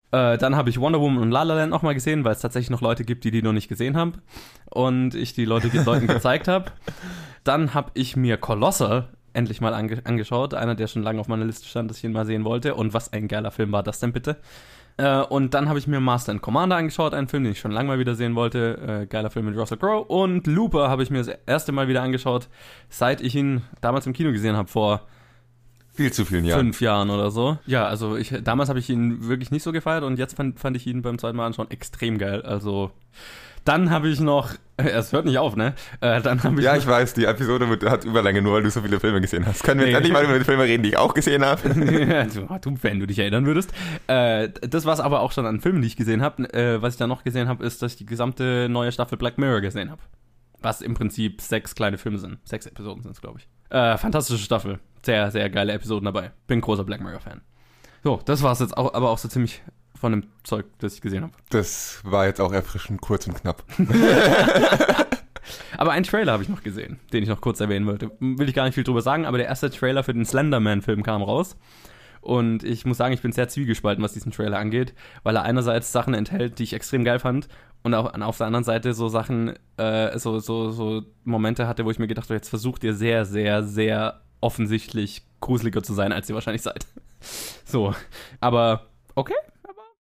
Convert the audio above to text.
Dann habe ich Wonder Woman und La La Land nochmal gesehen, weil es tatsächlich noch Leute gibt, die noch nicht gesehen haben. Und ich die Leuten gezeigt habe. Dann habe ich mir Colossal endlich mal angeschaut. Einer, der schon lange auf meiner Liste stand, dass ich ihn mal sehen wollte. Und was ein geiler Film war das denn bitte? Und dann habe ich mir Master and Commander angeschaut, einen Film, den ich schon lange mal wieder sehen wollte. Geiler Film mit Russell Crowe. Und Looper habe ich mir das erste Mal wieder angeschaut, seit ich ihn damals im Kino gesehen habe, vor viel zu vielen Jahren. 5 Jahren oder so. Ja, also damals habe ich ihn wirklich nicht so gefeiert und jetzt fand ich ihn beim zweiten Mal anschauen extrem geil. Also dann habe ich noch, es hört nicht auf, ne? Dann habe ich ich weiß, die Episode hat Überlänge, nur weil du so viele Filme gesehen hast. Können wir jetzt endlich mal über die Filme reden, die ich auch gesehen habe? du, wenn du dich erinnern würdest. Das war es aber auch schon an Filmen, die ich gesehen habe. Was ich dann noch gesehen habe, ist, dass ich die gesamte neue Staffel Black Mirror gesehen habe. Was im Prinzip 6 kleine Filme sind. 6 Episoden sind es, glaube ich. Fantastische Staffel. Sehr, sehr geile Episoden dabei. Bin großer Black Mirror-Fan. So, das war es jetzt auch, aber auch so ziemlich von dem Zeug, das ich gesehen habe. Das war jetzt auch erfrischend kurz und knapp. Aber einen Trailer habe ich noch gesehen, den ich noch kurz erwähnen wollte. Will ich gar nicht viel drüber sagen, aber der erste Trailer für den Slenderman-Film kam raus. Und ich muss sagen, ich bin sehr zwiegespalten, was diesen Trailer angeht, weil er einerseits Sachen enthält, die ich extrem geil fand, und auch auf der anderen Seite so Sachen, so Momente hatte, wo ich mir gedacht habe, jetzt versucht ihr sehr, sehr, sehr offensichtlich gruseliger zu sein, als ihr wahrscheinlich seid. So, aber okay.